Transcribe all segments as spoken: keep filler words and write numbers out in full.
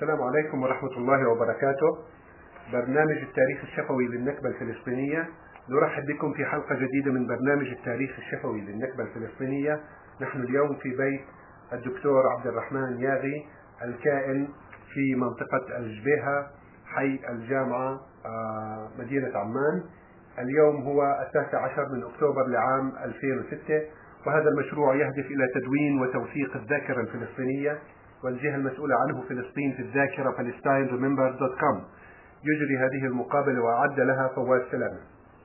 السلام عليكم ورحمة الله وبركاته. برنامج التاريخ الشفوي للنكبة الفلسطينية، نرحب بكم في حلقة جديدة من برنامج التاريخ الشفوي للنكبة الفلسطينية. نحن اليوم في بيت الدكتور عبد الرحمن ياغي الكائن في منطقة الجبيهة، حي الجامعة، مدينة عمان. اليوم هو التاسع عشر من أكتوبر لعام ألفين وستة، وهذا المشروع يهدف إلى تدوين وتوثيق الذاكرة الفلسطينية، والجهة المسؤولة عنه فلسطين في الذاكرة palestine remember دوت كوم. يجري هذه المقابلة وأعد لها فواز سلامة.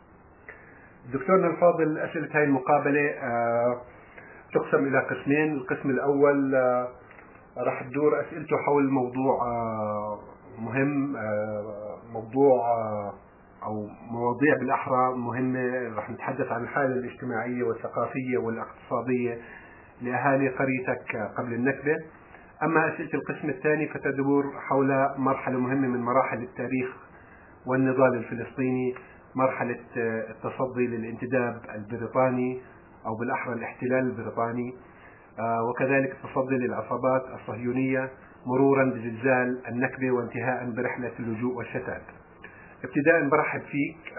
دكتورنا الفاضل، أسئلة هذه المقابلة آه تقسم إلى قسمين. القسم الأول آه راح تدور أسئلته حول موضوع آه مهم، آه موضوع آه أو مواضيع بالأحرى مهمة. راح نتحدث عن الحالة الاجتماعية والثقافية والاقتصادية لأهالي قريتك قبل النكبة. أما أسئلة القسم الثاني فتدور حول مرحلة مهمة من مراحل التاريخ والنضال الفلسطيني، مرحلة التصدي للانتداب البريطاني أو بالأحرى الاحتلال البريطاني، وكذلك التصدي للعصابات الصهيونية، مرورا بزلزال النكبة، وانتهاء برحلة اللجوء والشتات. ابتداء برحب فيك،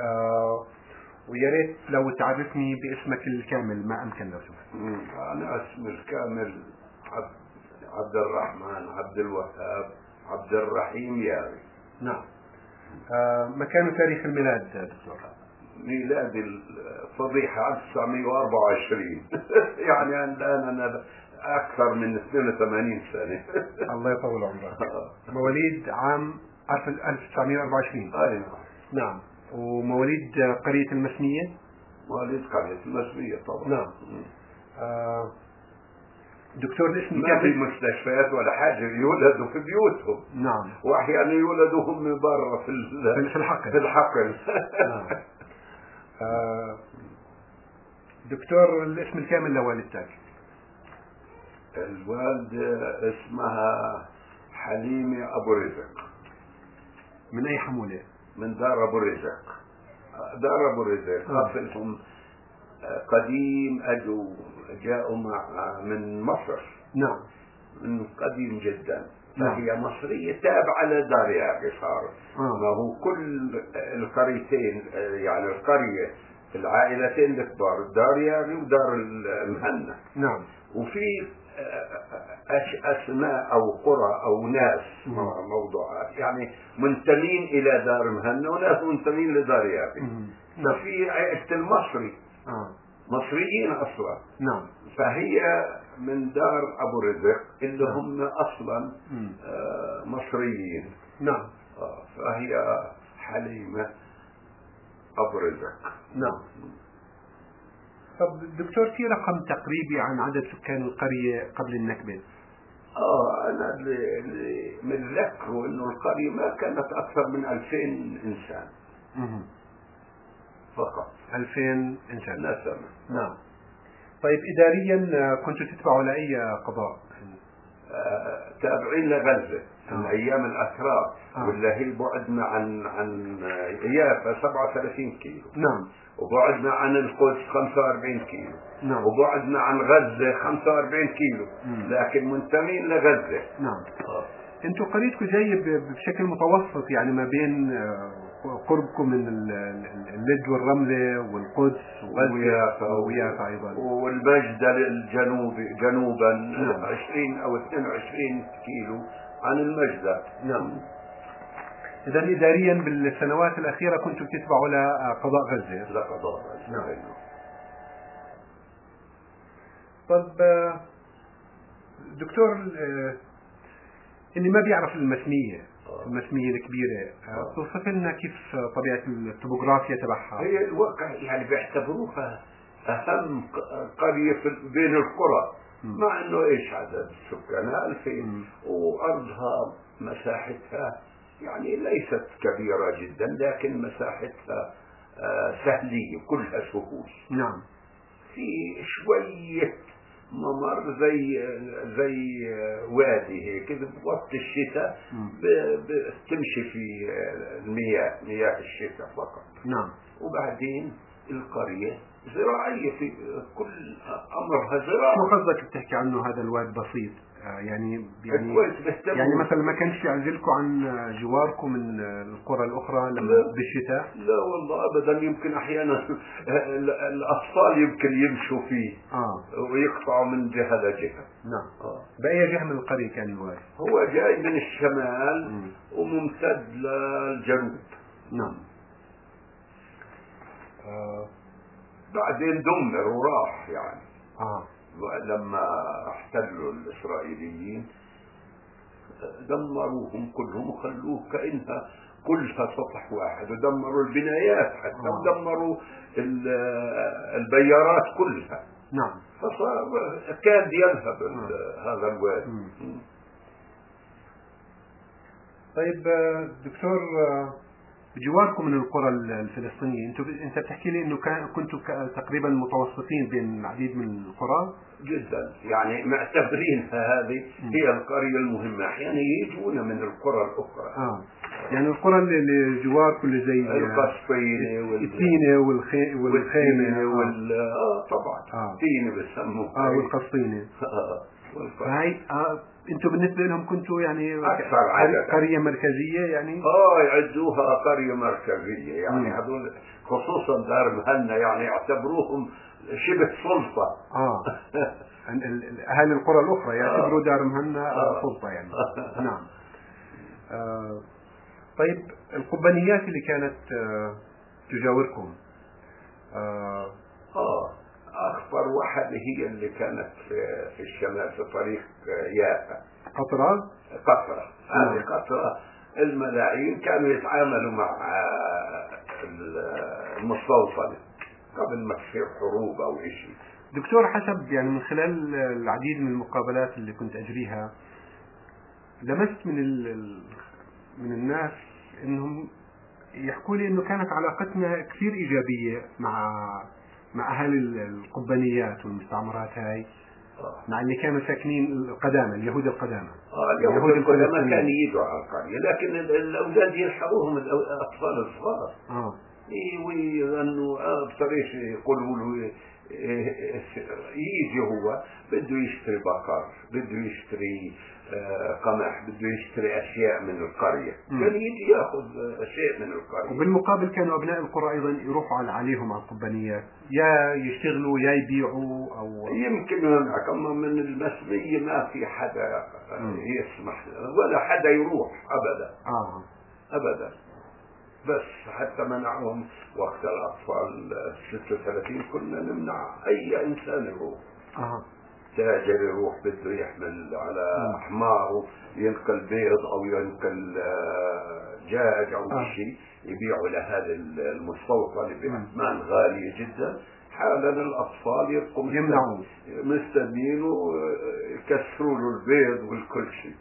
ويا ريت لو تعرفني باسمك الكامل ما أمكن لو سمحت. أنا اسمي الكامل عبد عبد الرحمن عبد الوهاب عبد الرحيم ياغي. نعم. آه مكان تاريخ الميلاد دكتور؟ ميلادي الفضيحة ألف وتسعمئة وأربعة وعشرين. يعني الآن أنا أكثر من اثنين وثمانين سنة. الله يطول عمرك. مواليد عام ألف وتسعمئة وأربعة وعشرين. أي نعم. نعم. ومواليد قرية المسنية؟ مواليد قرية المسنية طبعا. نعم. آه دكتور، الاسم ما في مستشفيات ولا حاجة، يولدوا في بيوتهم. نعم. وأحيانا يولدوا هم برا في في الحقل. في الحقل. نعم. آه دكتور، الاسم الكامل لوالدتك؟ الوالدة اسمها حليمة أبو رزق. من أي حمولة؟ من دار أبو رزق. دار أبو رزق قبلهم قديم، أجوا جاءوا مع من مصر. نعم. من قديم جدا. نعم. فهي مصرية تابعة لدار ياغي صارت. ما هو كل القريتين، يعني القرية العائلتين الكبار، دار ياغي ودار المهنا. نعم. وفي أسماء أو قرى أو ناس موضوعات، يعني منتمين إلى دار مهنا وناس منتمين لدار ياغي. ففي عائلة المصري آه. مصريين أصلا. نعم. فهي من دار أبو رزق اللي نعم. هم أصلا آه مصريين. نعم. آه فهي حليمة أبو رزق. نعم. طب دكتور، في رقم تقريبي عن عدد سكان القرية قبل النكبة؟ آه أنا اللي, اللي من ذكره إنه القرية ما كانت أكثر من ألفين إنسان. مه. فقط ألفين إنسان. نسمة. نعم. طيب إداريا كنتوا تتبعوا لأي قضاء؟ آه تابعين لغزة في آه. أيام الأتراك. آه. واللي هي بعدنا عن عن يافا سبعة وثلاثين كيلو. نعم. وبعدنا عن القدس خمسة وأربعين كيلو. نعم. وبعدنا عن غزة خمسة وأربعين كيلو. مم. لكن منتمين لغزة. نعم. آه. انتوا قريتكم جاي بشكل متوسط، يعني ما بين قربكم من اللد والرملة والقدس ويافا ويافا أيضا والمجدل الجنوبي جنوبا. نعم. عشرين أو اثنين وعشرين كيلو عن المجدل. نعم. إذا إداريا بالسنوات الأخيرة كنتم تتبعوا لقضاء غزة؟ لقضاء غزة. نعم. طب دكتور، اللي ما بيعرف المسمية، المسمية الكبيرة، توصف لنا كيف طبيعة الطبوغرافيا تبعها؟ هي الواقع يعني بيعتبروها أهم قرية بين القرى. م. مع إنه إيش عدد سكانها ألفين، وأرضها مساحتها يعني ليست كبيرة جدا، لكن مساحتها سهلية كلها سهول. نعم. في شوية ممر زي زي وادي هيك بوقت الشتاء بتمشي في المياه، مياه الشتاء فقط. نعم. وبعدين القرية زراعية، في كل أمرها زراعة. شو قصدك بتحكي عنه هذا الواد بسيط؟ آه يعني يعني كويس بيهتموا. يعني مثلا ما كانش يعزلكم عن جواركم من القرى الأخرى لما لا. بالشتاء؟ لا والله أبدا، يمكن أحيانا الأطفال يمكن يمشوا فيه آه ويقطعوا من جهة لجهة. نعم. آه. بأي جهة من القرية كان الوالد؟ هو جاي من الشمال مم. وممتد للجنوب. نعم. آه. بعدين دمر وراح يعني. آه. لما احتلوا الإسرائيليين دمروهم كلهم وخلوه كأنها كلها سطح واحد، ودمروا البنايات حتى آه. ودمروا البيارات كلها. نعم. فصار كاد يذهب آه. هذا الواد. مم. طيب دكتور، بجواركم من القرى الفلسطينية، انتوا انت بتحكي لي انه كنتوا تقريبا متوسطين بين العديد من القرى جدا، يعني معتبرينها هذه هي القرية المهمة. احيانا يجونا من القرى الاخرى. اه يعني القرى اللي جواركم اللي زي القصفيني والتينة والخي... والخيمة وال اه طبعا اه تينة بسموها اه والقصينة. اه فهي آه انتوا بالنسبة لهم كنتوا يعني اكثر عددا قرية مركزية يعني؟ اه يعدوها قرية مركزية يعني. مم. هذول خصوصا دار مهنا يعني يعتبروهم شبه سلطة. اه اهالي القرى الاخرى يعتبروا دار مهنا آه. سلطة يعني. نعم. آه طيب القبانيات اللي كانت آه تجاوركم آه, اه اخطر واحدة هي اللي كانت في, في الشمال في طريق يافا، قطرة. قطرة. هذه نعم. قطرة الملاعين كانوا يتعاملوا مع المستوطنة قبل ما تصير حروب او اشي. دكتور، حسب يعني من خلال العديد من المقابلات اللي كنت اجريها لمست من ال من الناس انهم يحكوا لي انه كانت علاقتنا كثير ايجابيه مع مع اهالي القبانيات والمستعمرات هاي، آه. مع اللي كانوا ساكنين القدامى، اليهود القدامى. اه اليهود القدامى كانوا يجوا على القريه، لكن الاولاد يلحقوهم الاطفال الصغار. اه ويغنوا اه بصريح يقولوا له يجي هو بده يشتري بقر، بده يشتري قمح، بده يشتري اشياء من القريه، كان يجي ياخذ شيء من القريه. وبالمقابل كانوا ابناء القرى ايضا يروحوا عليهم على القبانيات، يا يشتغلوا يا يبيعوا او يمكن هناك، اما من المسميه ما في حدا يسمح ولا حدا يروح ابدا. اه ابدا. بس حتى منعهم وقت الأطفال ستة وثلاثين كنا نمنع أي إنسان يروح. آه. تاجر يروح بده يحمل على حماره ينقل بيض أو ينقل دجاج أو آه. شيء يبيعوا لهذا المستوطن بأثمان غالية جدا. حالا الأطفال يبقوا يمنعون مستنين ويكسروا له البيض والكل شيء.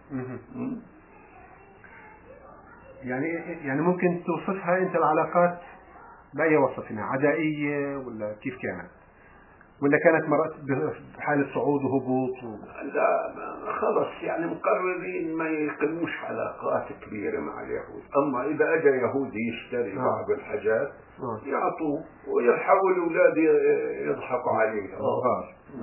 يعني يعني ممكن توصفها انت العلاقات بأي وصف هنا، عدائية ولا كيف كانت؟ ولا كانت مرات بحالة صعود وهبوط و... لا خلص يعني مقررين ما يقيموش علاقات كبيرة مع اليهود. أما إذا أجا يهودي يشتري آه. بعض الحاجات آه. يعطوه ويحاول الأولاد يضحكوا عليه. آه.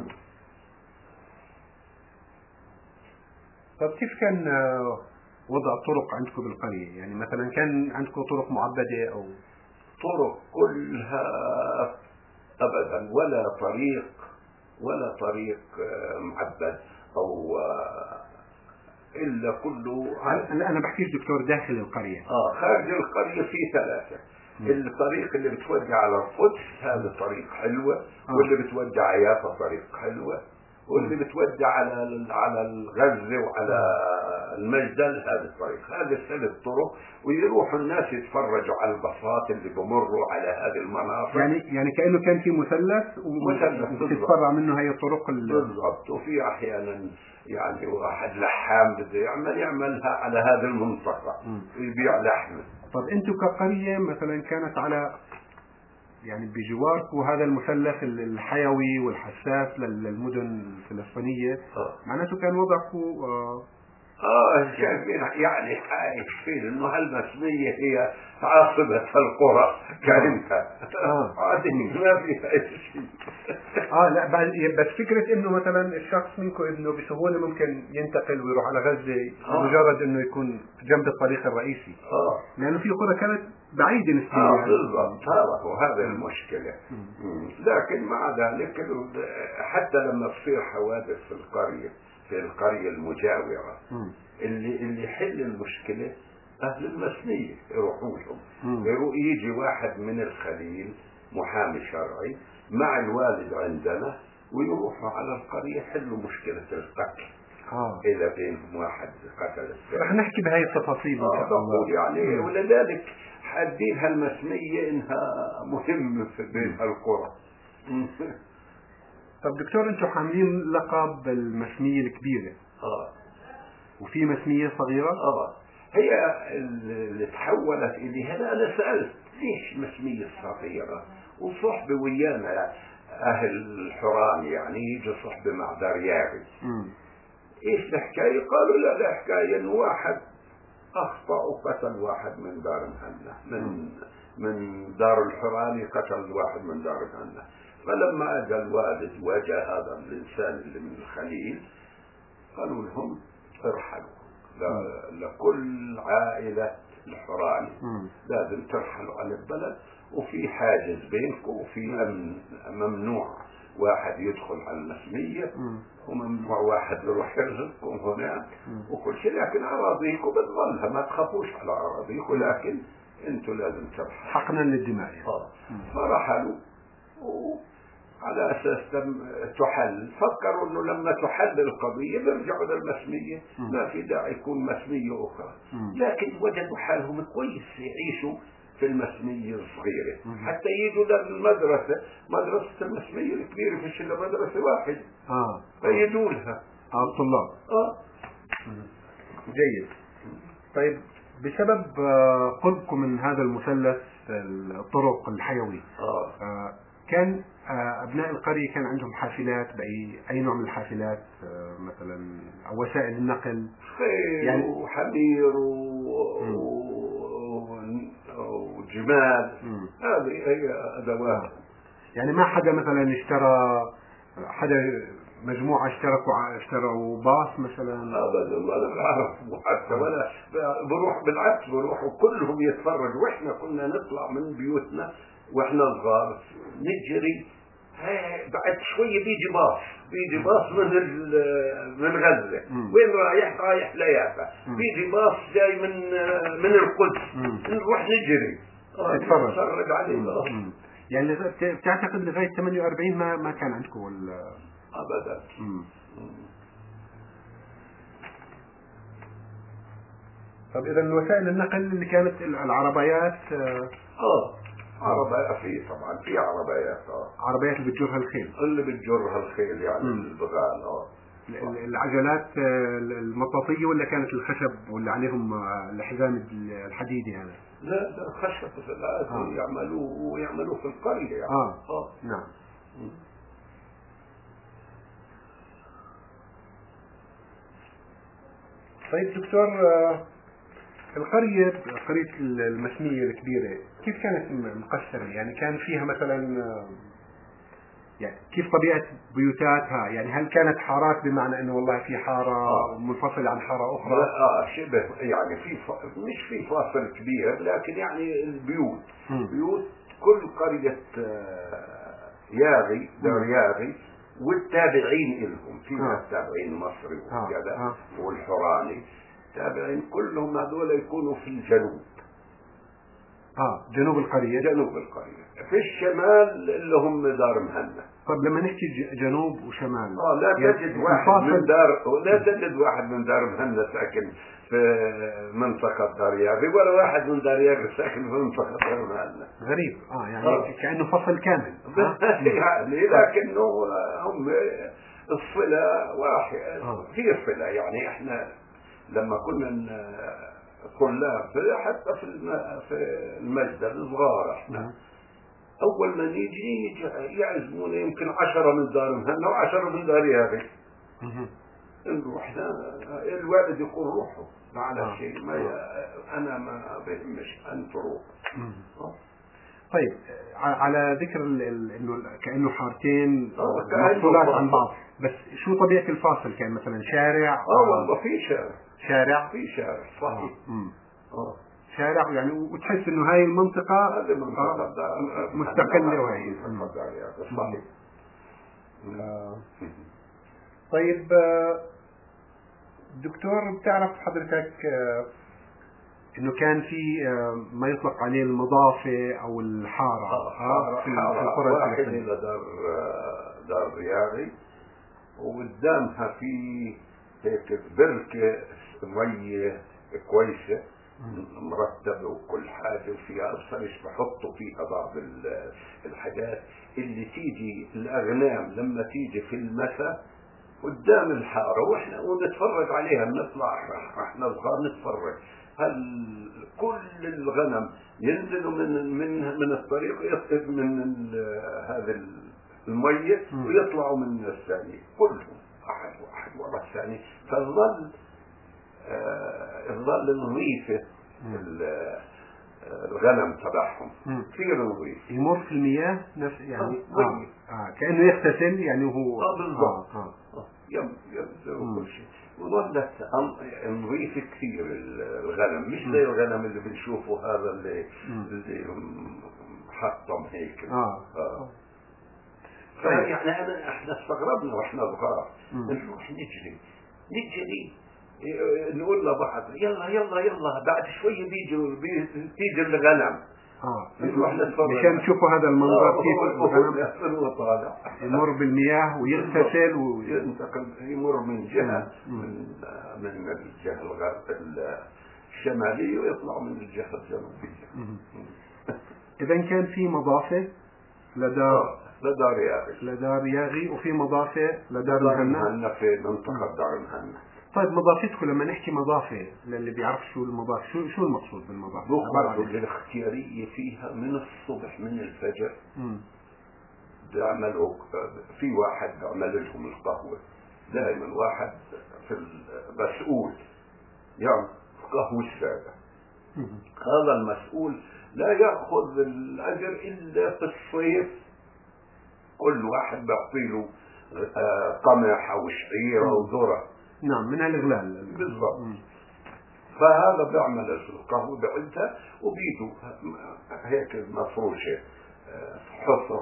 طب كيف كان وضع الطرق عندكم بالقرية؟ يعني مثلا كان عندكم طرق معبدة أو طرق كلها أبدا، ولا طريق ولا طريق معبد أو إلا كله. أنا أنا بحكيش دكتور داخل القرية. آه خارج القرية في ثلاثة. م. الطريق اللي بتودي على القدس هذا طريق حلوة. آه. واللي بتودي على يافا طريق حلوة. واللي بتودي على على الغزة وعلى المجدل هذا الطريق. هذه الثلاث طرق، ويروحوا الناس يتفرجوا على البساط اللي بمروا على هذه المناطق. يعني يعني كأنه كان في مثلث مثلث وتتفرع منه هي الطرق بالضبط. وفي احيانا يعني واحد لحام بده يعمل يعملها على هذه المنطقة ويبيع لحمه. طب انتم كقرية مثلا كانت على يعني بجواركم هذا المثلث الحيوي والحساس للمدن الفلسطينية، آه. معناته كان وضعكم آه اه شايفين يعني خايف فيه انه هالمسمية هي عاصمة القرى كانت عادي ما فيها اي شيء. اه لا بس فكرة انه مثلا الشخص منكم انه بسهولة ممكن ينتقل ويروح على غزة آه. مجرد انه يكون جنب الطريق الرئيسي اه لانه في قرى كانت بعيدة نسبيا. اه بالضبط هذا هو هذا المشكلة. مم. لكن مع ذلك حتى لما تصير حوادث في القرية في القرية المجاورة مم. اللي اللي يحل المشكلة أهل المسمية يروحوا لهم، يروح يجي واحد من الخليل محامي شرعي مع الوالد عندنا ويروحوا على القرية يحلوا مشكلة القتل. آه. إذا بينهم واحد قتل الثاني. رح نحكي بهاي التفاصيل إن شاء الله. يعني مم. ولذلك حدين هالمسمية إنها مهمة بين القرى. طب دكتور أنتم حاملين لقب المسمية الكبيرة. آه. وفي مسمية صغيرة؟ آه. هي اللي تحولت إليها. أنا سألت ليش مسمية صغيرة؟ وصحبة ويانا أهل الحران يعني يجي صحبة مع دريابي. إيش الحكاية؟ قالوا لا لا حكاية إنه واحد أخطأ وقتل واحد من دار مهنا من من دار الحراني قتل واحد من دار مهنا. فلما أجى الوالد وجاء هذا الإنسان اللي من الخليل قالوا لهم ارحلوا لكل عائلة الحراني لازم ترحلوا على البلد وفي حاجز بينكم وفي أمن ممنوع واحد يدخل على المسمية وممنوع واحد يروح يرزقكم هناك وكل شيء، لكن أراضيكم بتظلها ما تخافوش على أراضيكم لكن أنتوا لازم ترحلوا حقنا للدماء. آه. فرحلوا على أساس تحل. فكروا أنه لما تحل القضية بيرجعوا للمسمية ما في داعي يكون مسمية أخرى. لكن وجدوا حالهم كويس يعيشوا في المسمية الصغيرة حتى يجوا للمدرسة. مدرسة المسمية الكبيرة فيش إلا مدرسة واحد آه. فيجوا لها آه الطلاب. آه. جيد. طيب بسبب قربكم من هذا المثلث الطرق الحيوي آه. آه كان أبناء القرية كان عندهم حافلات بأي أي نوع من الحافلات مثلا أو وسائل النقل خيل يعني وحمير و... وجمال هذه هي أدوات. يعني ما حدا مثلا اشترى حدا مجموعة اشتركوا اشتروا باص مثلا؟ أبدا ولا بعرف حتى ولا بروح بالعكس بروحوا كلهم يتفرجوا. وإحنا كنا نطلع من بيوتنا وإحنا صغار نجري بعد شوية بيجي باص بيجي باص من من غزة وين رايح رايح ليافا بيجي باص جاي من من القدس نروح نجري نتفرج نتفرج عليه. يعني بتعتقد لغاية ثمانية وأربعين ما ما كان عندكم ولا أبدا؟ طب إذا وسائل النقل اللي كانت العربيات اه عربيات في طبعا في عربيات اه عربيات اللي بتجرها الخيل اللي بتجرها الخيل يعني البغال اه العجلات المطاطية ولا كانت الخشب ولا عليهم الحزام الحديدي يعني؟ لا ده خشب آه. يعملوه ويعملوه في القرية يعني. اه اه نعم. طيب دكتور القرية قرية المسمية الكبيرة كيف كانت مقسمة؟ يعني كان فيها مثلا يعني كيف طبيعة بيوتاتها؟ يعني هل كانت حارات بمعنى انه والله في حارة آه. منفصلة عن حارة اخرى؟ اه شبه يعني في ف... مش في فاصل كبير لكن يعني البيوت م. بيوت كل قرية ياغي دار ياغي والتابعين لهم في ناس آه. تابعين مصري وكذا آه. آه. والحراني تابعين كلهم هذول يكونوا في الجنوب. اه جنوب القرية. جنوب القرية. في الشمال اللي هم دار مهنا. طب لما نحكي جنوب وشمال اه لا تجد يعني واحد من دار لا تجد واحد من دار مهنا ساكن في منطقة دار ياغي ولا واحد من دار ياغي ساكن في منطقة دار مهنا. غريب اه يعني آه. كأنه فصل كامل. يعني لكنه هم الصلة واحد آه. في صلة يعني احنا لما كنا طلاب حتى في في المسجد الصغار احنا اول ما نيجي يعزمونا يمكن عشرة من دار مهنا وعشرة من دار ياغي نروح الوالد يقول روحوا ما على آه. شيء، ما ي... انا ما بهمش ان تروح. طيب على ذكر ال... ال... انه كانه حارتين آه مفصولات عن بعض، بس شو طبيعه الفاصل؟ كان مثلا شارع؟ اه والله في شارع شارع في شارع صحيح. آه. آه. شارع يعني، وتحس انه هاي المنطقه هذه منطقه آه. مستقله وهي صحيح. آه. طيب دكتور، بتعرف حضرتك انه كان في ما يطلق عليه المضافة او الحارة آه في القرى واحد الى دار دار رياضي، وقدامها في هيك بركة مية كويسة مرتبة وكل حاجة، وفيها أبصرش بحطوا فيها بعض الحاجات اللي تيجي الأغنام لما تيجي في المساء قدام الحارة، واحنا ونتفرج عليها، نطلع احنا صغار نتفرج. هل كل الغنم ينزلوا من من من الطريق من هذا المية ويطلعوا من الثاني، كلهم واحد واحد ورا الثاني، فالظل آه الظل نظيفة الغنم تبعهم كثير نظيف، يمر في المياه نفس يعني آه. آه. آه. كأنه يغتسل يعني هو اه بالضبط. آه. آه. يم يم كل شيء، وظلت نظيف كثير الغنم، مش زي الغنم اللي بنشوفه هذا اللي مم. اللي محطم هيك. اه, آه. فيعني احنا احنا استغربنا واحنا صغار نروح نجري نجري نقول لبعض يلا يلا يلا، بعد شويه بيجوا بيجي الغنم اه نروح نتفرج مشان تشوفوا هذا المنظر كيف الغنم وطالع يمر بالمياه ويغتسل وينتقل، يمر من جهه من من الجهه الشماليه ويطلع من الجهه الجنوبيه. اذا كان في مضافه لدار لدار ياغي لدار ياغي وفي مضافه لدار مهنا في منطقه دار مهنا. طيب مضافتكم لما نحكي مضافه للي بيعرف شو المضافه، شو شو المقصود بالمضافه؟ بخرجوا الاختياريه فيها من الصبح من الفجر، بيعملوا في واحد بيعمل لهم القهوه، دائما واحد في المسؤول يعني قهوه الساده، هذا المسؤول لا ياخذ الاجر الا في الصيف، كل واحد بيعطي له قمح او شعير او ذره. نعم من الاغلال بالضبط. فهذا بيعمل القهوه بعدها وبيدو هيك مفروشه حصر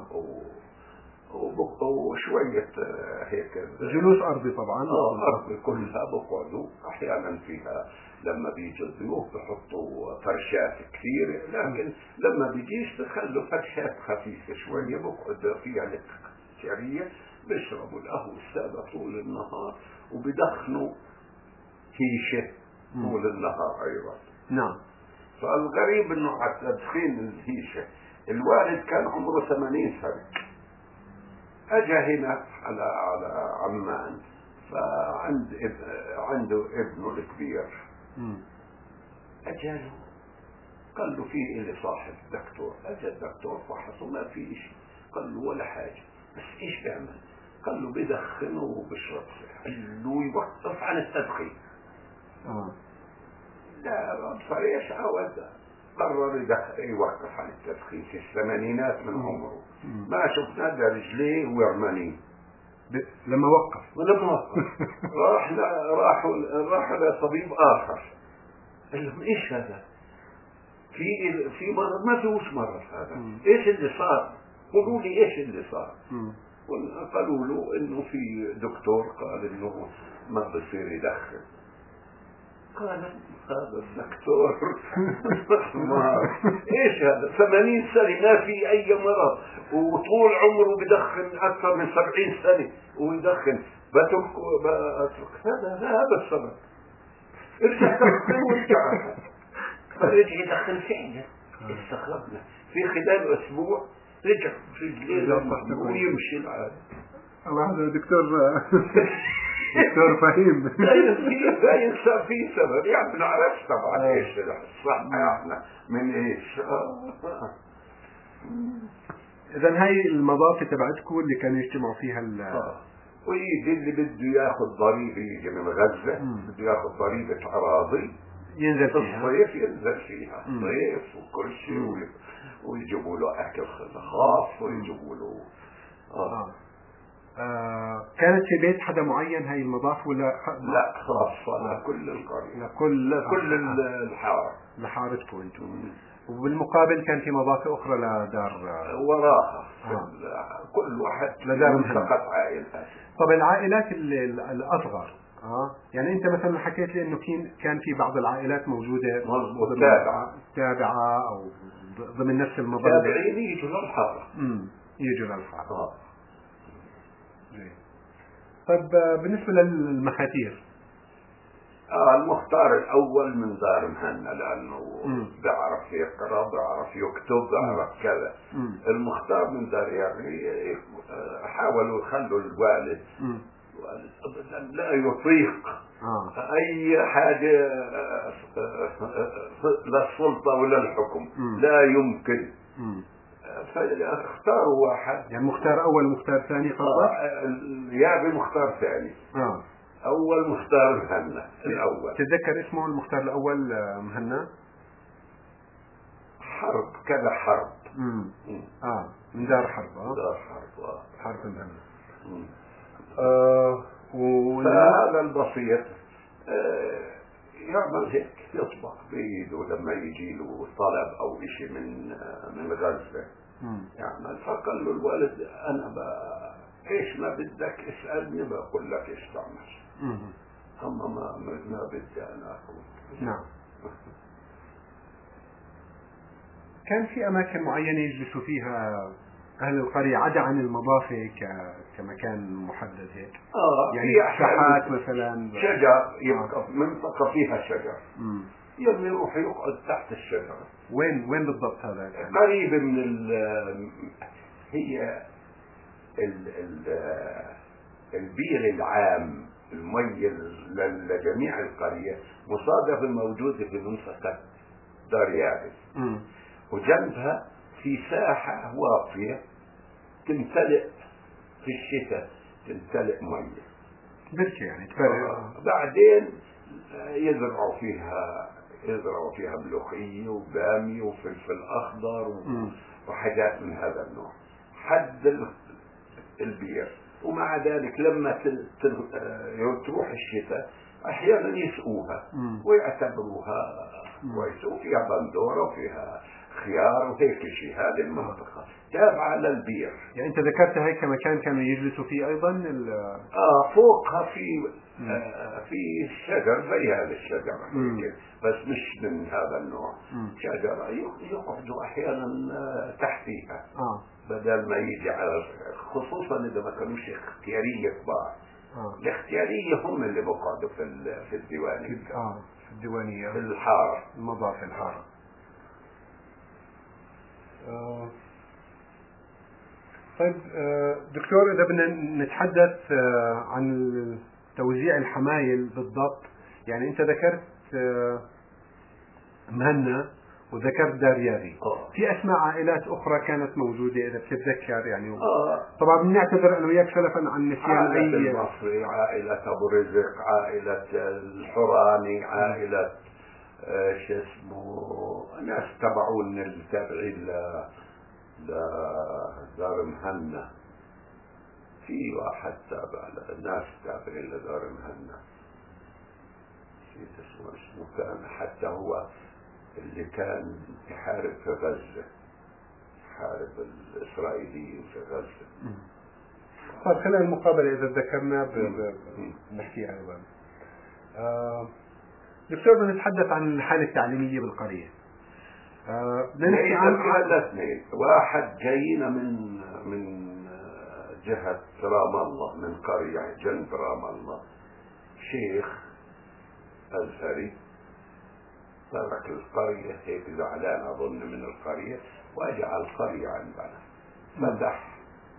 وشويه هيك جلوس ارضي طبعا. اه ارضي كلها بقعدوا احيانا فيها لما بيجي الضيوف بحطوا فرشات كثيره، لكن لما بيجيش بخلوا فرشات خفيفه شويه بقعد فيها الاختياريه، بيشربوا القهوه الساده طول النهار وبدخنوا هيشه طول النهار ايضا. نعم. فالغريب انه على تدخين الهيشه الوالد كان عمره ثمانين سنه، اجى هنا على على عمان، فعند اب... عنده ابنه الكبير اجى له قال له في إلي صاحب دكتور، اجى الدكتور فحصه ما في شيء، قال له ولا حاجه، بس ايش بيعمل؟ قال له بدخنه وبشرب، قال له يوقف عن التدخين. اه لا بصر ايش عاود قرر يوقف عن التدخين في الثمانينات من عمره، ما شفنا ده رجليه ويرمانين لما وقف ولما وقف راح راحوا راحوا لطبيب اخر قال لهم ايش هذا؟ في في مرض؟ ما فيهوش مرض هذا، ايش اللي صار؟ قولوا لي ايش اللي صار؟ قالوا له انه في دكتور قال انه ما بصير يدخن. قال هذا الدكتور ايش هذا؟ ثمانين سنة ما في اي مرض وطول عمره بدخن اكثر من سبعين سنة ويدخن، بترك بترك هذا هذا السبب. ارجع دخن وارجع. فرجع يدخن فعلا، استغربنا في خلال اسبوع رجع رجليه ويمشي العادي. الله هذا دكتور دكتور فهيم. لا ينسى في سبب يعني بنعرفش طبعا ايش الصح احنا من ايش. اذا هاي المضافه تبعتكم اللي كانوا يجتمعوا فيها ويجي اللي بده ياخذ ضريبه يجي من غزه بده ياخذ ضريبه اراضي ينزل في فيها الصيف ينزل فيها مم. صيف وكل شيء ويجيبوا له اكل خاص ويجيبوا له آه. آه. آه. كانت في بيت حدا معين هاي المضاف ولا لا خاصة لكل القرية لكل لكل الحارة لحارتكم انتم. وبالمقابل كان في مضافة أخرى لدار وراها آه. كل واحد لدار منطقة عائلات. طب العائلات الأصغر اه يعني انت مثلا حكيت لي انه كان في بعض العائلات موجوده تابعه تابعه او ضمن نفس المظله تابعين يجوا للحاره امم يجوا للحاره اه جيد. طيب بالنسبه للمخاتير آه المختار الاول من دار مهنا لانه مم. بيعرف يقرا بيعرف يكتب بيعرف كذا. مم. المختار من دار يعني حاولوا يخلوا الوالد مم. ابدا لا يطيق آه. اي حاجه للسلطه ولا الحكم مم. لا يمكن مم. فاختاروا واحد يعني مختار اول مختار ثاني قصدك؟ يا بمختار ثاني اه اول مختار مهنا الاول. تتذكر اسمه المختار الاول مهنا؟ حرب كذا حرب امم اه من دار حرب اه دار حرب اه حرب مهنا آه فهذا البسيط آه يعمل هيك يطبع بيده لما يجي له طلب او شيء من من غزه يعمل. فقال له الوالد انا ب... ايش ما بدك اسالني بقول لك ايش تعمل. اما ما ما بدي انا اقول. نعم. كان في اماكن معينه يجلسوا فيها اهل القريه عدا عن المضافه ك... كمكان محدد هيك؟ اه يعني في ساحات مثلا شجر يبقى آه. منطقه فيها شجر امم يوم يروح يقعد تحت الشجره. وين وين بالضبط هذا؟ يعني قريب من ال هي ال ال البير العام المي لجميع القريه مصادفه موجوده في منطقه دار يابس وجنبها في ساحه واطيه تمتلئ في الشتاء تمتلئ ميه بركه يعني تفرق. بعدين يزرعوا فيها يزرعوا فيها ملوخيه وباميه وفلفل اخضر وحاجات من هذا النوع حد البير. ومع ذلك لما تروح الشتاء احيانا يسقوها ويعتبروها كويسه وفيها بندوره وفيها خيار وهيك شيء. هذه المنطقه تابعه للبير. يعني انت ذكرت هيك كمكان كانوا يجلسوا فيه ايضا ال... اه فوقها في آه في شجر زي هذا الشجر هيك بس مش من هذا النوع. شجره يقعدوا احيانا تحتيها آه. بدل ما يجي على خصوصا اذا ما كانوش اختياريه كبار. آه. الاختياريه هم اللي بقعدوا في في الديوانيه. اه في الديوانيه في الحاره المضاف الحاره. آه. طيب دكتور إذا بدنا نتحدث عن توزيع الحمايل بالضبط يعني أنت ذكرت مهنا وذكرت دار يابي. في أسماء عائلات أخرى كانت موجودة إذا بتتذكر يعني آه. طبعا بنعتذر أنا وياك سلفا عن نسيان عائلة أي المصري عائلة أبو رزق عائلة الحراني عائلة آه شو اسمه ناس تبعون التابعين لدار مهنا. في واحد تابع ناس تابعين لدار مهنا نسيت اسمه اسمه كان حتى هو اللي كان يحارب في غزة يحارب الإسرائيليين في غزة. طيب خلينا المقابلة إذا ذكرنا بنحكيها أيضا. آه دكتور بنتحدث عن الحالة التعليمية بالقرية. بدنا نحكي عن الاثنين. واحد جايين من من جهة رام الله من قرية جنب رام الله شيخ أزهري ترك القرية هيك زعلان أظن من القرية وأجى القرية عندنا فتح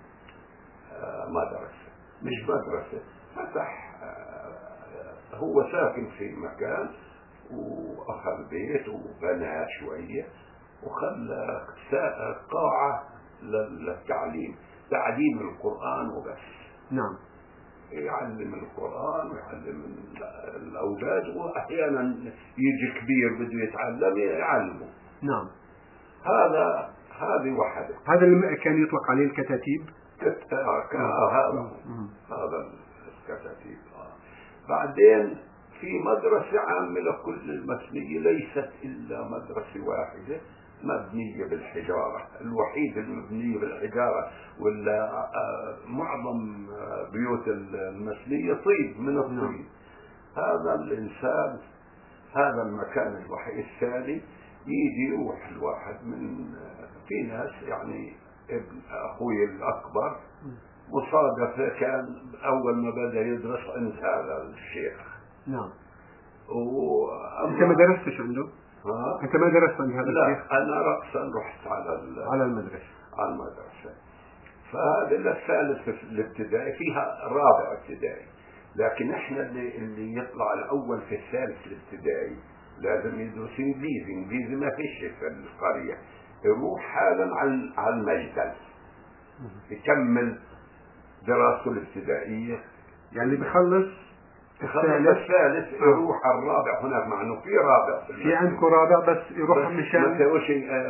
مدرسة مش مدرسة فتح هو ساكن في مكان وأخذ بيت وبنى شوية وخلى قاعة للتعليم تعليم القرآن وبس. نعم. يعلم القرآن ويعلم الأولاد، وأحيانا يجي كبير بده يتعلم يعلمه. نعم. هذا هذه واحدة. هذا اللي كان يطلق عليه الكتاتيب. هذا هذا الكتاتيب. بعدين في مدرسة عامة لكل المسنية، ليست إلا مدرسة واحدة مبنية بالحجارة، الوحيدة المبنية بالحجارة، ولا معظم بيوت المسنية طيب من الطين. هذا الإنسان، هذا المكان الوحيد الثاني يجي يروح الواحد من في ناس، يعني ابن أخوي الأكبر مصادفة كان أول ما بدأ يدرس عند هذا الشيخ. نعم. أنت ما درستش عنده؟ ها؟ أنت ما درست عند هذا لا الشيخ؟ أنا رأسا رحت على على المدرسة. على المدرسة. فهذا الثالث في الابتدائي، فيها رابع ابتدائي، لكن احنا اللي, اللي يطلع الأول في الثالث الابتدائي لازم يدرس إنجليزي. إنجليزي ما فيش في القرية، يروح حالا على على المجدل يكمل دراسته الابتدائية. يعني بخلص الثالث الثالث يروح على الرابع هناك، مع انه في رابع في, في عندكم رابع، بس يروح مشان ما فيهوش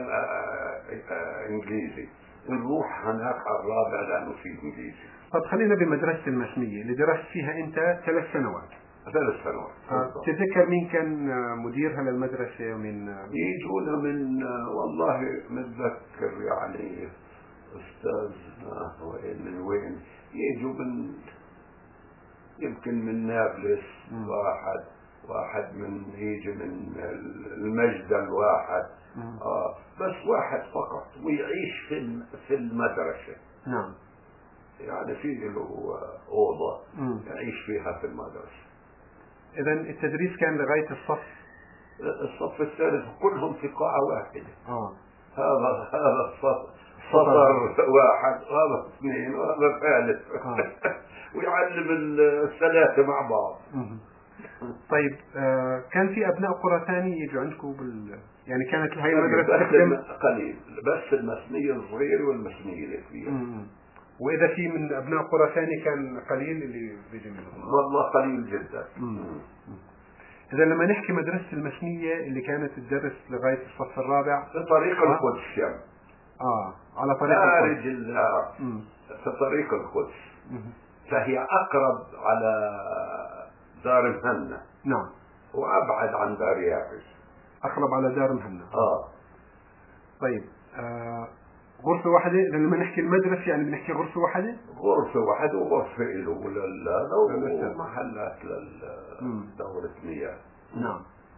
انجليزي، نروح هناك على الرابع لانه في انجليزي. طب خلينا بمدرسة المسنية اللي درست فيها انت ثلاث سنوات. ثلاث سنوات. آه. تتذكر مين كان مديرها للمدرسة ومن يجونا من والله متذكر يعني استاذنا وين من وين يجوا، من يمكن من نابلس واحد، واحد من يجي من المجدل واحد، آه بس واحد فقط، ويعيش في في المدرسة. نعم. يعني في له أوضة يعيش فيها في المدرسة. إذا التدريس كان لغاية الصف الصف الثالث، كلهم في قاعة واحدة. آه. هذا هذا الصف سطر واحد، وهذا اثنين، وهذا ثالث. آه. ويعلم الثلاثة مع بعض. طيب آه كان في أبناء قرى ثاني يجوا عندكم بال يعني كانت هاي المدرسة تخدم قليل، بس المسنية الصغيرة والمسنية الكبيرة. وإذا في من أبناء قرى ثاني كان قليل اللي بيجي منهم؟ والله قليل جدا. إذا لما نحكي مدرسة المسنية اللي كانت تدرس لغاية الصف الرابع في طريق آه. القدس يعني. آه على طريق خارج القدس، في طريق القدس. مم. فهي أقرب على دار مهنا. نعم. وأبعد عن دار يابس. أقرب على دار مهنا. آه. طيب آه غرفة واحدة، لما نحكي المدرسة يعني بنحكي غرفة واحدة؟ غرفة واحدة، وغرفة له ومحلات للدورة مياه. نعم.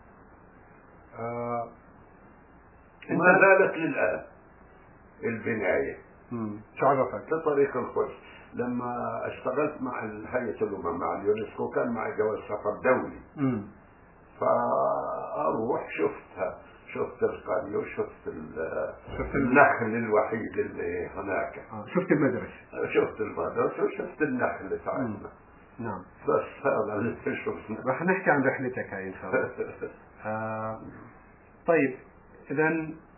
آه ما زالت للآن البناية. امم شو عرفك؟ في طريق القدس. لما اشتغلت مع هيئة الأمم مع اليونسكو كان معي جواز سفر دولي. امم فأروح شفتها، شفت القرية وشفت النخل الوحيد اللي هناك. آه. شفت المدرسة. شفت المدرسة وشفت النخل اللي تعبنا. نعم. بس هذا اللي شفنا. رح نحكي عن رحلتك هاي إن شاء الله. آه. طيب إذا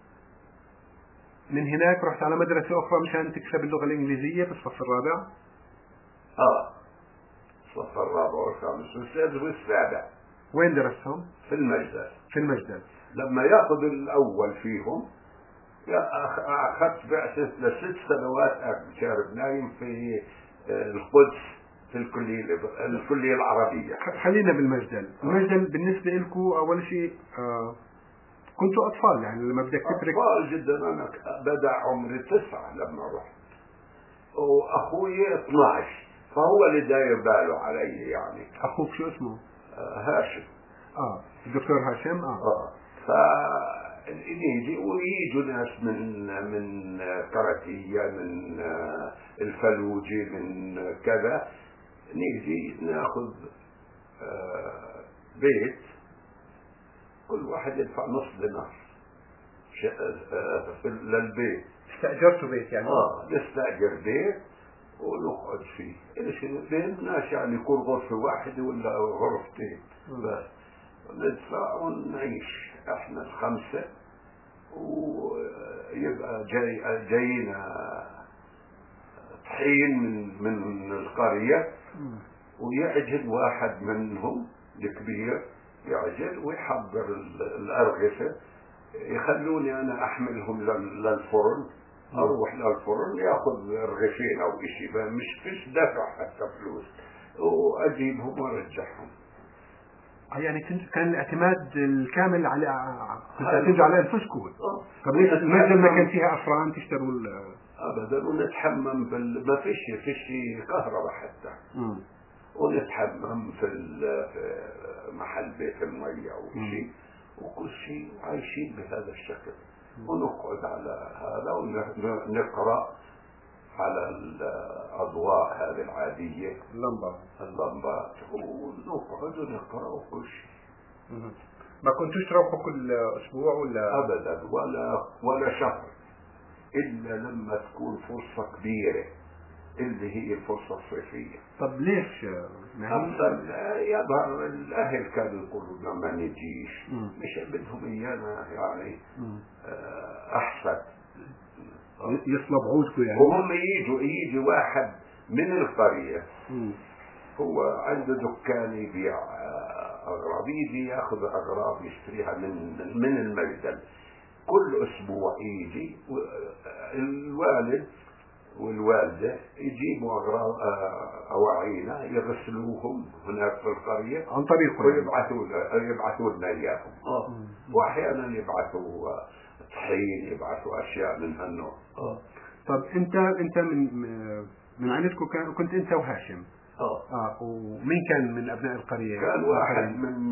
من هناك رحت على مدرسة أخرى مشان تكسب اللغة الإنجليزية بالصف الرابع؟ آه. الصف الرابع والخامس والسادس والسابع. وين درستهم؟ في المجدل. في المجدل. لما ياخذ الأول فيهم أخذت بعثة لست سنوات شارب نايم في القدس في الكلية الكلية العربية. خلينا بالمجدل. المجدل بالنسبة لكم أول شيء آه كنتوا أطفال يعني لما بدك تترك؟ أطفال جدا. أنا بدأ عمري تسعة لما رحت، وأخوي اثناشر، فهو اللي داير باله علي يعني. أخوك شو اسمه؟ آه هاشم. آه الدكتور هاشم. آه, آه. فنيجي ويجوا ناس من من كراتية، من الفلوجي، من كذا، نيجي ناخذ بيت كل واحد يدفع نص دينار للبيت. استأجرتوا بيت يعني؟ اه نستأجر بيت ونقعد فيه. ايش بيناش يعني يكون غرفة واحدة ولا غرفتين بس، ندفع ونعيش احنا الخمسة، ويبقى جاي جاينا طحين من من القرية ويعجل واحد منهم الكبير، يعجل ويحضر الأرغفة، يخلوني أنا أحملهم للفرن، أروح للفرن ياخذ رغيفين أو إشي، مش فيش دفع حتى فلوس، وأجيبهم وأرجعهم. يعني كان الاعتماد الكامل على تعتمدوا على انفسكم. طب ليش المنزل ما كان فيها افران تشتروا ابدا؟ ونتحمم بال... ما فيش فيش كهرباء حتى. م. ونتحمم في, ال... في محل بيت المية او شيء، وكل شيء عايشين بهذا الشكل. م. ونقعد على هذا ونقرا على الأضواء هذه العادية، اللمبة اللمبات، ونقعد ونقرأ وكل شيء. ما كنتوش تروحوا كل أسبوع ولا؟ أبدا، ولا ولا شهر، إلا لما تكون فرصة كبيرة اللي هي الفرصة الصيفية. طب ليش؟ أفضل يظهر الأهل كانوا يقولوا لنا ما نجيش، مش بدهم إيانا يعني أحسن يصلب عودكم يعني. وهم يجوا يجي واحد من القرية، م. هو عنده دكان يبيع أغراض، يجي ياخذ أغراض يشتريها من من المجدل، كل أسبوع يجي الوالد والوالدة يجيبوا أغراض أواعينا يغسلوهم هناك في القرية عن طريق ويبعثوا يبعثوا لنا إياهم. وأحيانا يبعثوا طحين، يبعثوا أشياء من هالنوع. طب أنت أنت من من عائلتكم كنت أنت وهاشم. اه اه ومين كان من أبناء القرية؟ كان واحد من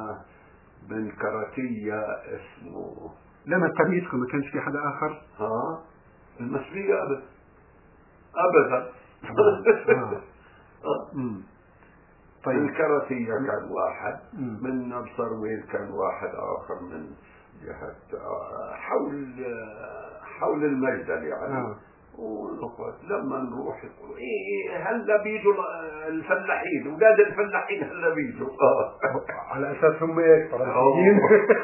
من كراتية اسمه. لا من قريتكم ما كانش في حدا آخر؟ ها المسلية أبدا أبدا. آه. آه. طيب من كراتية كان واحد، مم. من نبصرويل كان واحد آخر من جهة حول حول المجدل يعني. آه. ونقعد لما نروح يقولوا ايه هلا بيجوا الفلاحين، وقاد الفلاحين هلا بيجوا. اه على اساس هم ايه فرنسيين.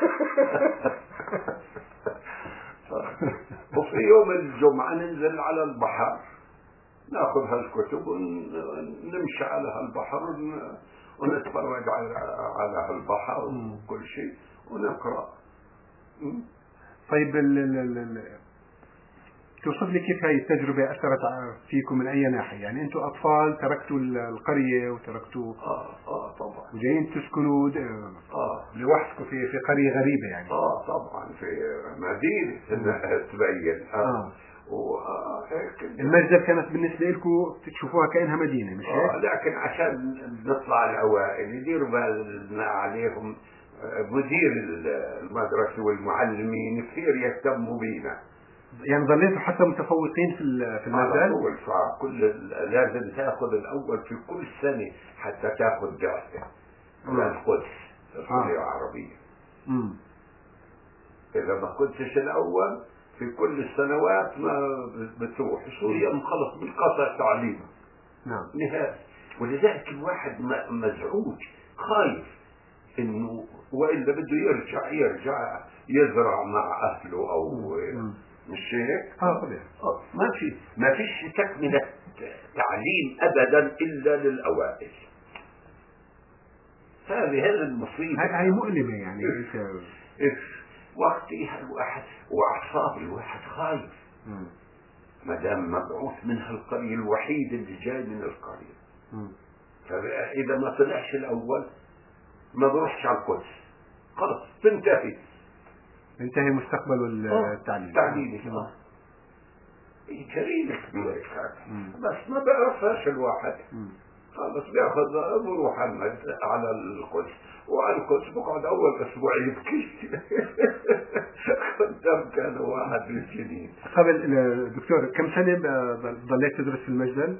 وفي يوم الجمعة ننزل على البحر ناخذ هالكتب ونمشي على هالبحر ونتفرج على على هالبحر وكل شيء ونقرأ. طيب ال ال ال توصف لي كيف هاي التجربة أثرت فيكم من أي ناحية؟ يعني أنتم أطفال تركتوا القرية وتركتوا آه آه طبعا وجايين تسكنوا آه لوحدكم في في قرية غريبة يعني. آه طبعا في مدينة تبين. آه, آه. وهيك المجدل كانت بالنسبة لكم تشوفوها كأنها مدينة مش هيك؟ آه لكن عشان نطلع الأوائل يديروا بالنا عليهم، مدير المدرسة والمعلمين كثير يهتموا بينا. يعني ظليتوا حتى متفوقين في في المجال؟ أول صعب، كل لازم تاخذ الأول في كل سنة حتى تاخذ بعثة للقدس الكلية العربية. امم إذا ما كنتش الأول في كل السنوات ما بتروح سوريا، انخلص بالقطع تعليم. نعم نهائي. ولذلك الواحد مزعوج خايف إنه وإلا بده يرجع يرجع يزرع مع أهله أو مم. مش هيك؟ اه طبعا. ما في ما فيش تكملة تعليم أبدا إلا للأوائل. هذه هذه المصيبة. هاي مؤلمة يعني. إيش وقتها الواحد وأعصاب الواحد خايف. ما دام مبعوث من هالقرية الوحيد اللي جاي من القرية. مم. فإذا ما طلعش الأول ما بروحش على القدس، خلاص تنتهي انتهي مستقبل التعليم. التعليم اه جريمة كبيرة بس ما بيعرفهاش الواحد. خلص بياخذ بروح على القدس، وعلى القدس بقعد أول أسبوع يبكي. قدام كان واحد بالجنين. قبل دكتور كم سنة ضليت تدرس في المجدل؟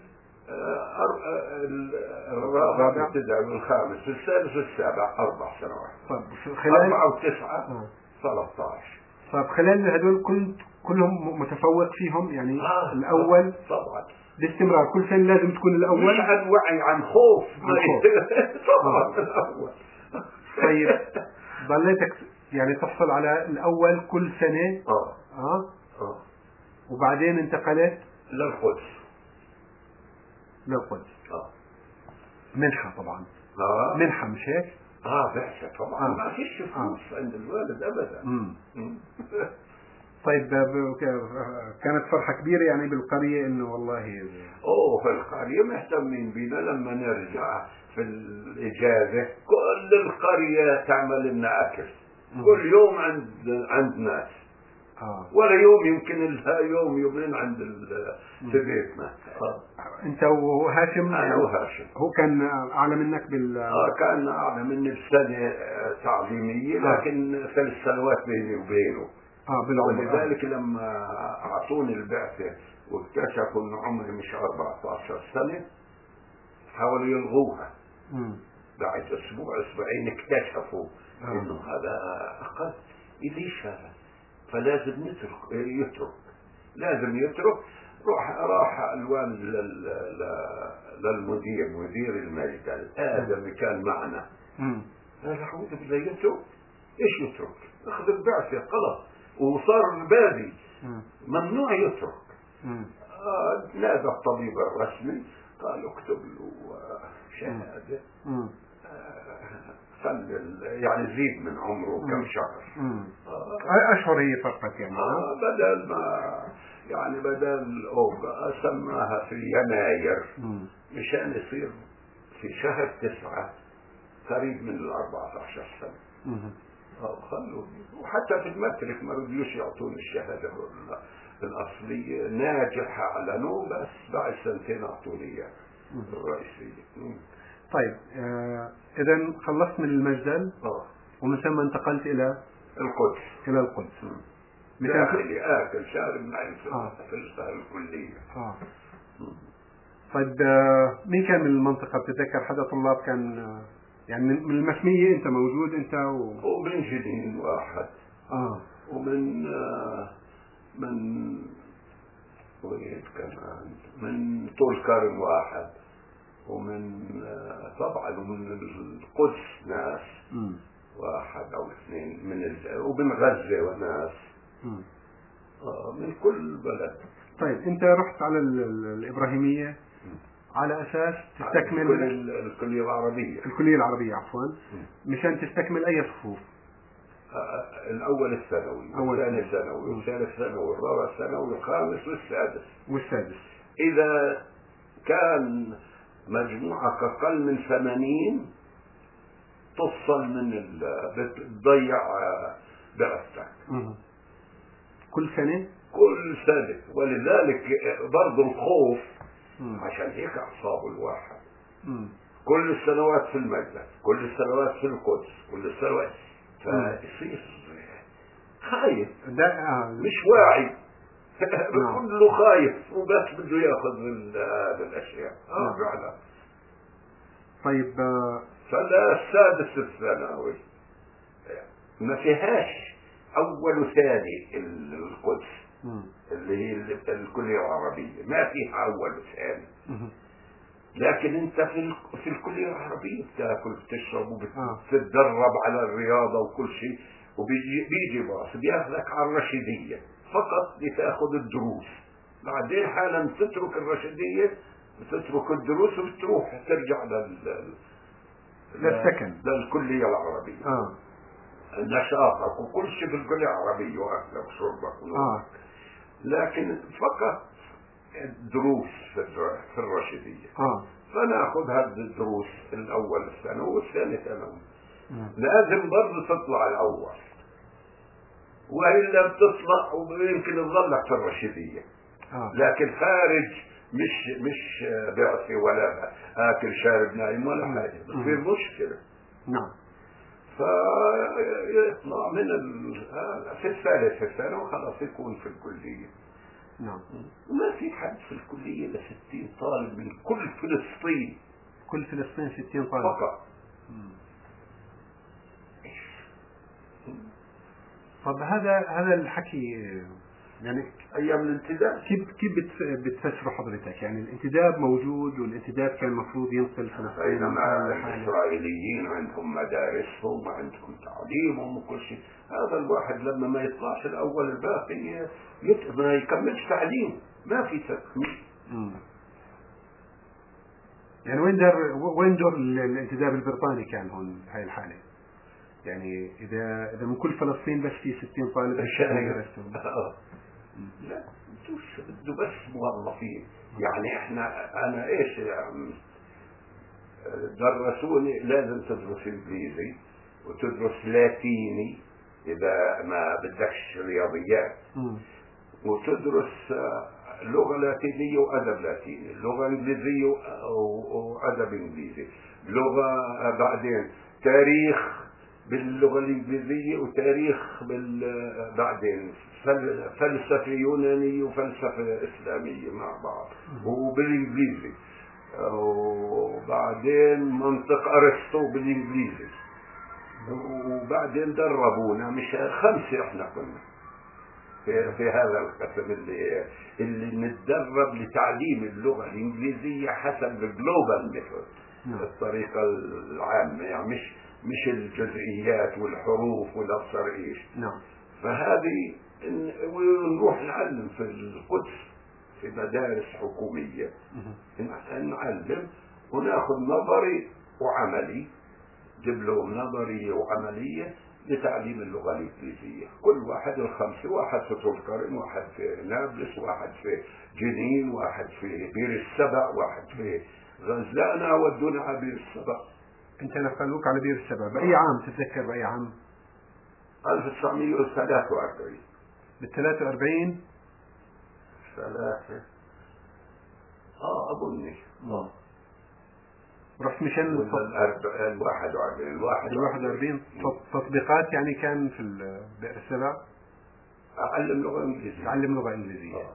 الرابع ابتدأ من الخامس والسادس والسابع أربع سنوات. طب خلال أربعة وتسعة ثلاثة عشر. طب خلال هذول كنت كلهم متفوق فيهم يعني؟ آه الأول طبعا باستمرار كل سنة لازم تكون الأول؟ مش عن وعي، عن خوف. عن خوف. طبعا آه. الأول. طيب ضليتك يعني تحصل على الأول كل سنة؟ آه آه, آه. وبعدين انتقلت للقدس. للقدس. آه. منحة طبعا. اه منحة مش هيك؟ اه بعثة طبعا. آه. ما فيش فلوس آه. عند الوالد ابدا. مم. طيب كانت فرحة كبيرة يعني بالقرية انه والله اوه في القرية مهتمين بينا. لما نرجع في الاجازة كل القرية تعمل لنا اكل. مم. كل يوم عند عند ناس. آه. ولا يوم يمكن لها يوم يومين عند في بيتنا. آه. انت وهاشم؟ انا يعني وهاشم. هو كان اعلى منك بال اه كان اعلى مني بسنة تعليمية. آه. لكن ثلاث سنوات بيني وبينه. اه بالعمر. ولذلك آه. لما اعطوني البعثة واكتشفوا ان عمري مش أربعة عشر سنة حاولوا يلغوها. مم. بعد اسبوع اسبوعين اكتشفوا آه. انه هذا اقل. ليش هذا؟ فلازم نترك يترك لازم يترك. روح راح الوالد للمدير مدير الميدان هذا اللي كان معنا. قال اعوذ بالله يترك؟ ايش يترك؟ اخذ البعثة خلاص وصار البادي ممنوع يترك. آه نادى الطبيب الرسمي قال اكتب له شهادة. خل يعني زيد من عمره كم شهر. آه اشهر هي فقط يعني. آه بدل ما يعني بدل اوغا سماها في يناير مشان يصير في شهر تسعة قريب من الأربعة عشر سنة. اه خلوا. وحتى في المترك ما رضيوش يعطوني الشهادة الأصلية. ناجح أعلنوا بس بعد سنتين أعطوني إياها الرئيسية. طيب آه إذا خلصت من المجدل. اه ومن ثم انتقلت إلى القدس. إلى القدس. داخلي آكل شارب معي في آه. الكلية. آه. طيب آه مين كان من المنطقة؟ بتتذكر حدا طلاب كان آه يعني من المسمية أنت موجود أنت و... ومن جنين واحد. آه. ومن آه من وين كمان من طول كرم واحد. ومن آه طبعا ومن القدس ناس. م. واحد او اثنين من ال... ومن غزة وناس. آه من كل بلد. طيب انت رحت على ال... الابراهيمية م. على اساس تستكمل ال... الكلية العربية. الكلية العربية عفوا. مشان تستكمل اي صفوف؟ آه الاول الثانوي والثاني ثانوي والثالث ثانوي والرابع ثانوي والخامس والسادس. والسادس اذا كان مجموعك اقل من ثمانين تفصل من ال... بتضيع بعثتك. كل سنة؟ كل سنة. ولذلك برضو الخوف. مم. عشان هيك أعصاب الواحد. مم. كل السنوات في المجلس كل السنوات في القدس كل السنوات فيصير خايف. مش واعي. كله خايف وبس بده ياخذ هذه الأشياء. اه فعلا. طيب فلا السادس الثانوي ما فيهاش اول وثاني القدس. م. اللي هي الكلية العربية ما فيها اول وثاني. لكن انت في في الكلية العربية بتاكل بتشرب وبتتدرب على الرياضة وكل شيء. وبيجي بيجي باص بياخذك على الرشيدية فقط لتاخذ الدروس. بعدين حالا تترك الرشيدية بتترك الدروس وبتروح ترجع لل للسكن للكلية العربية. آه. نشاطك وكل شيء في الكلية العربية وأكلك وشربك ونومك. آه. لكن فقط دروس في الرشيدية. آه. فناخذ هذه الدروس الأول الثانوي والثاني ثانوي. لازم برضه تطلع الأول وإلا بتطلع ويمكن تظلك في الرشيدية. آه. لكن خارج مش مش بعثي ولا اكل شارب نايم ولا حاجه. بتصير مشكله. نعم. فيطلع من ال... في الثالث الثانوي خلاص يكون في الكليه. نعم. ما في حد في الكليه الا ستين طالب من كل فلسطين. كل فلسطين ستين طالب فقط. طب هذا هذا الحكي يعني ايام الانتداب كيف كيف بتفسره حضرتك؟ يعني الانتداب موجود والانتداب كان المفروض ينقل فلسطين. بينما الاسرائيليين عندهم مدارسهم وعندهم تعليمهم وكل شيء. هذا الواحد لما ما يطلعش الاول الباقي يت... ما يكملش تعليم ما في تكميل. يعني وين دور وين دور الانتداب البريطاني كان هون هاي الحالة؟ يعني إذا إذا من كل فلسطين بس في ستين طالب درستهم. لا بدوش بده بس موظفين. يعني احنا انا ايش درسوني لازم تدرس انجليزي وتدرس لاتيني اذا ما بدكش رياضيات، وتدرس لغة لاتينية وأدب لاتيني، لغة إنجليزية وأدب إنجليزي، لغة بعدين تاريخ باللغة الإنجليزية وتاريخ بال بعدين فلسفة يونانية وفلسفة إسلامية مع بعض وبالإنجليزي، وبعدين منطق أرسطو بالإنجليزي، وبعدين دربونا مش خمسة احنا كنا في, في هذا القسم اللي اللي نتدرب لتعليم اللغة الإنجليزية حسب الجلوبال ميثود، الطريقة العامة، يعني مش مش الجزئيات والحروف والأبصر إيش. نعم. فهذه ونروح نعلم في القدس في مدارس حكومية، نعلم وناخذ نظري وعملي، دبلوم نظرية وعملية لتعليم اللغة الإنجليزية. كل واحد الخمسة، واحد في طولكرم، واحد في نابلس، واحد في جنين، واحد في بير السبع، واحد في غزلانة، ودونا على بير السبع. انت نقلوك على بير السبع بأي عام تتذكر؟ بأي عام؟ ألف وتسعمئة وثلاثة وأربعين. بالثلاثة وأربعين ثلاثة اه أظني اه رحت مشان الواحد وأربعين الواحد وأربعين تطبيقات، يعني كان في البئر السبع أعلم لغة إنجليزية. أعلم لغة إنجليزية. آه.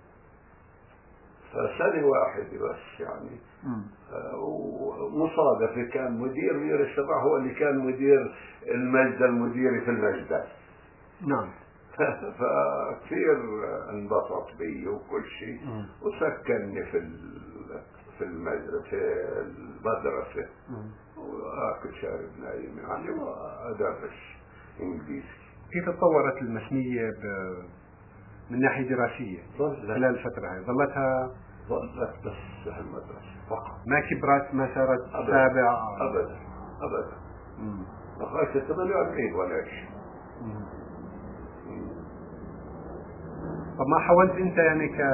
فسنة واحدة بس يعني. آه ومصادفة كان مدير بئر السبع هو اللي كان مدير المجد المديري في المجد. نعم. فكثير انبسط بي وكل شيء، وسكنني في في المدرسة وآكل شارب نايم يعني، وأدرس إنجليزي. كيف تطورت المسنية من ناحية دراسية خلال الفترة هاي؟ ظلتها ظلت بس المدرسة فقط، ما كبرت، ما صارت سابع أبدا أبدا لغاية ثمانية وأربعين ولا شيء. طب ما حاولت انت يعني ك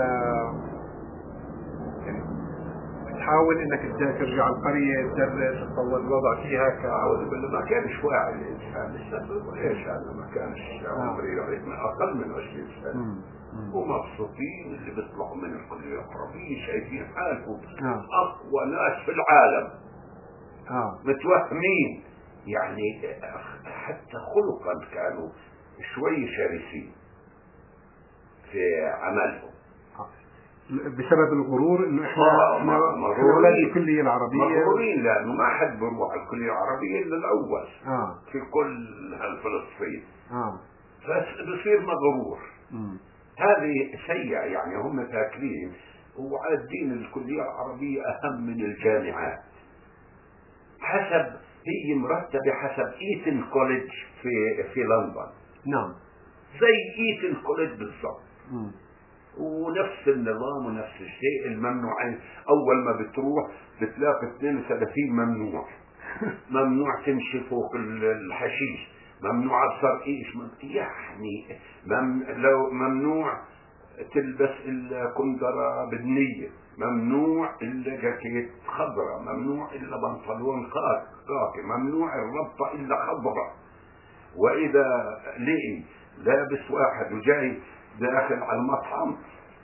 يعني تحاول انك ترجع القرية تدرس تطور الوضع فيها ك أعوذ بالله ما كانش واعي الإنسان لسه، إيش أنا ما كانش عمري أقل من عشرين سنة، ومبسوطين اللي بيطلعوا من الكلية العربية شايفين حالهم آه. أقوى ناس في العالم. آه. متوهمين يعني، حتى خلقا كانوا شوي شرسين في عملهم بسبب الغرور انه احنا مغرورين الكلية العربية، مغرورين لانه ما حد بيروح الكلية العربية الا الاول آه. في كل هالفلسطين. آه. فبصير مغرور. م. هذه سيئة يعني، هم فاكرين وعادين الكلية العربية اهم من الجامعات، حسب هي مرتبة حسب ايتن كوليدج في في لندن. نعم. زي ايتن كوليدج بالضبط، ونفس النظام ونفس الشيء. الممنوعين اول ما بتروح بتلاقي اثنين وثلاثين ممنوع ممنوع تمشي فوق الحشيش، ممنوع تصير ايش يعني مم لو ممنوع تلبس الا كندرة بدنية، ممنوع الا جاكيت خضراء، ممنوع الا بنطلون خاكي، ممنوع الربطة الا خضراء. واذا لقي لابس واحد وجاي داخل على المطعم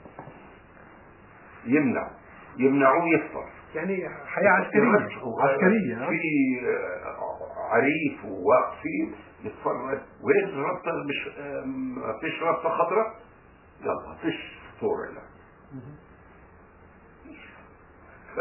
يمنع يمنعوه يفطر. يعني حياة عسكرية عسكرية في عريف وواقفين يتفرج، وين الربطة مش فيش ربطة خضراء، يلا فيش فطور لا. ف...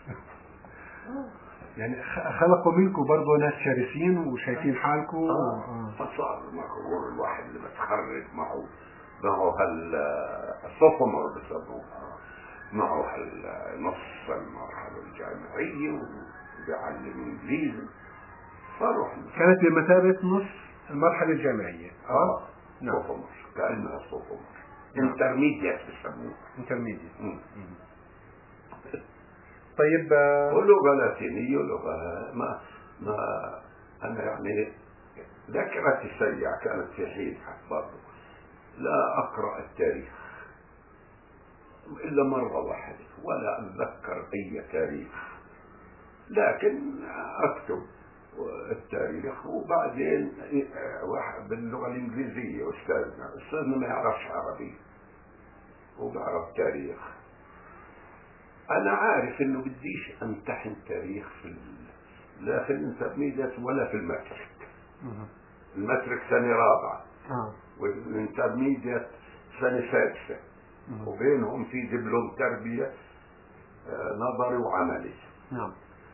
يعني خلقوا منكم برضه ناس شرسين وشايفين حالكم. آه. فصار مغرور الواحد اللي بتخرج معه معه هالسوفومور بسموها، معه هالنص المرحلة الجامعية وبيعلم انجليزي. صاروا كانت بمثابة نص المرحلة الجامعية. اه نعم. سوفومور كأنها سوفومور. انترميديات بسموها. انترميديات. طيب آه، ولغة لاتينية ولغة ما ما أنا يعني ذاكرتي سيئة كانت في حين برضه لا أقرأ التاريخ إلا مرة واحدة ولا أتذكر أي تاريخ، لكن أكتب التاريخ. وبعدين واحد باللغة الإنجليزية أستاذنا أستاذنا ما يعرفش عربي وبعرف تاريخ. أنا عارف إنه بديش أمتحن تاريخ في لا في الانترميديت ولا في المترك. المترك سنة رابعة والانترميديت سنة سادسة، وبينهم في دبلوم تربية نظري وعملي. نعم.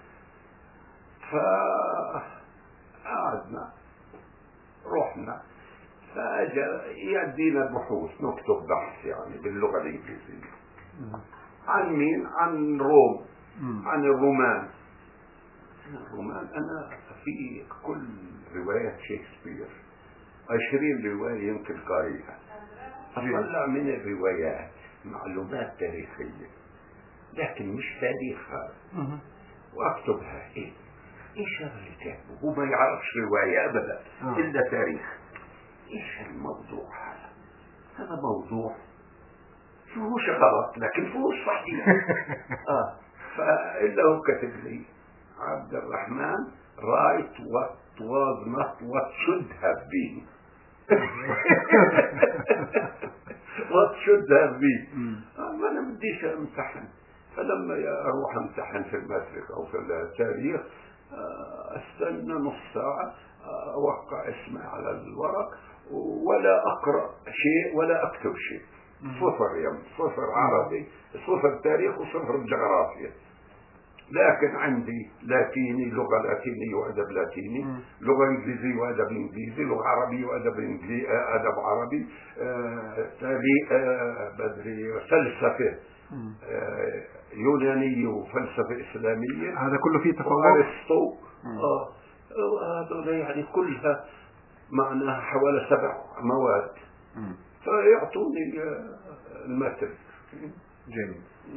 فقعدنا رحنا فأجا يدينا بحوث نكتب بحث يعني باللغة الإنجليزية. عن مين؟ عن روم، عن الرومان. الرومان أنا في كل رواية شكسبير عشرين رواية يمكن قارئها، أطلع من الروايات معلومات تاريخية لكن مش تاريخها وأكتبها. إيه إيش هذا اللي كاتبه؟ هو ما يعرفش رواية أبدا إلا تاريخ. إيش الموضوع هذا؟ هذا موضوع فيهوش غلط لكن فيهوش صحيح. آه فإلا هو كتب لي عبد الرحمن write what was not what should have been. what should have been. آه ما أنا بديش أمتحن. فلما أروح أمتحن في المترك أو في التاريخ أستنى نص ساعة أوقع اسمي على الورق ولا أقرأ شيء ولا أكتب شيء. صفر يوم صفر عربي صفر تاريخ وصفر جغرافيا. لكن عندي لاتيني لغة لاتينية وأدب لاتيني، لغة إنجليزية وأدب إنجليزي، لغة عربية وأدب إنجليزي أدب عربي، تاريخ بدري فلسفة يونانية وفلسفة إسلامية. هذا كله فيه تفوق. وأرسطو. آه هذا يعني كلها معناها حوالي سبع مواد. مم. فيعطوني المتر. جميل.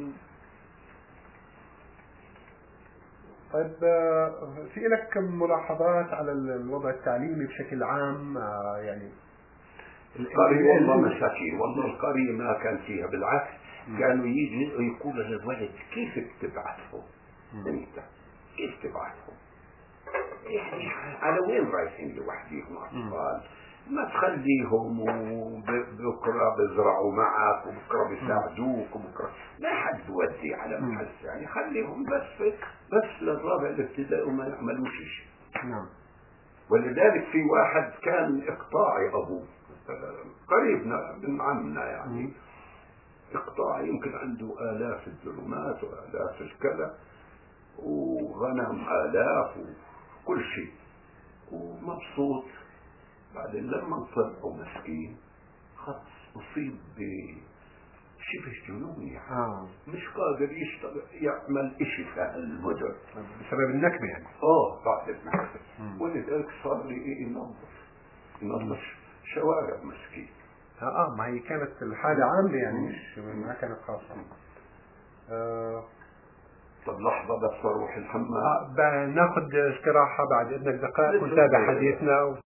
طيب في لك ملاحظات على الوضع التعليمي بشكل عام؟ يعني القرية والله مساكين، والله القرية ما كان فيها، بالعكس كانوا يجي يقولوا للولد كيف تبعثهم انت كيف تبعثهم يعني على وين رايحين لوحديهم اطفال؟ ما تخليهم وبكره بيزرعوا معك وبكره بيساعدوك وبكره لا حد يودي على محل يعني، خليهم بس بس للرابع الابتدائي وما يعملوش شيء. نعم. ولذلك في واحد كان اقطاعي ابوه قريبنا من عمنا يعني اقطاعي يمكن عنده آلاف الدرهمات وآلاف الكذا وغنم آلاف وكل شيء ومبسوط. بعدين لما طلعوا مسكين خلص أصيب بشبه جنون يعني. آه. مش قادر يشتغل يعمل إشي في المدن بسبب النكبة يعني. اه بعد النكبة. ولذلك صار لي ينظف ينظف شوارع مسكين. اه ما هي كانت الحالة عامة يعني مش ما كانت خاصة. آه. طب لحظة بس اروح الحمام. آه ناخذ استراحة بعد اذنك دقائق ونتابع حديثنا.